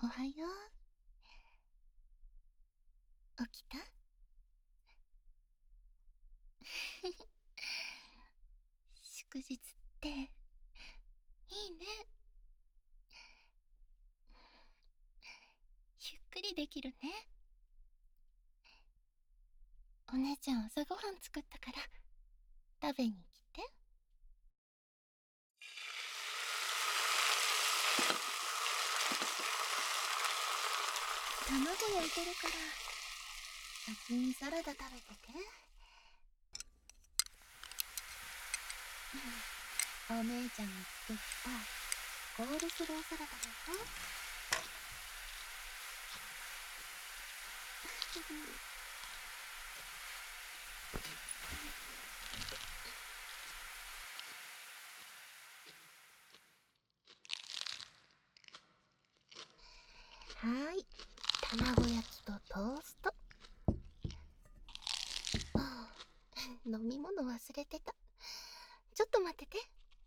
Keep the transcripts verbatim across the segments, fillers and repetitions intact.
はよう。起きた？祝日っていいね。ゆっくりできるね。お姉ちゃん朝ごはん作ったから食べに来て。卵焼いてるから先にサラダ食べてて。お姉ちゃんが作ったコールスローサラダだよ。はーい、卵焼きとトースト。ああ、飲み物忘れてた。ちょっと待ってて。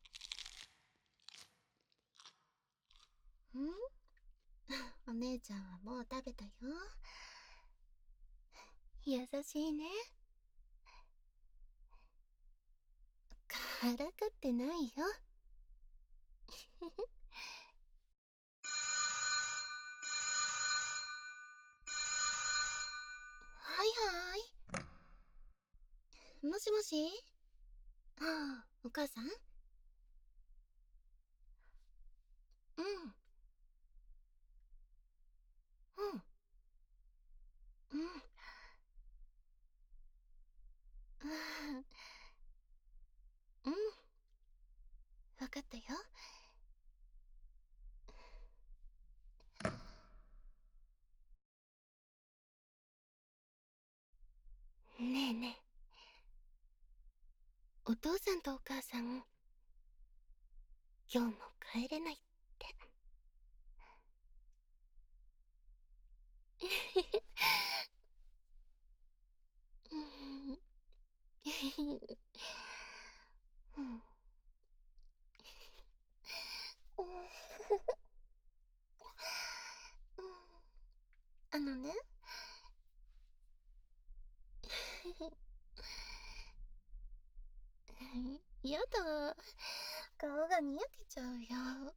ん？お姉ちゃんはもう食べたよ。優しいね。からかってないよ。はいはーい。もしもし。ああ、お母さん。うん。うん。うん。うん。わかったよ。ねえねえ。お父さんとお母さん、今日も帰れないって。うん。うん。あのね。やだ。顔がにやけちゃうよ。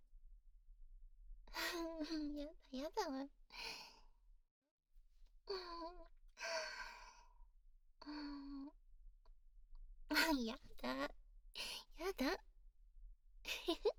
やだやだ。うん。やだ。やだ。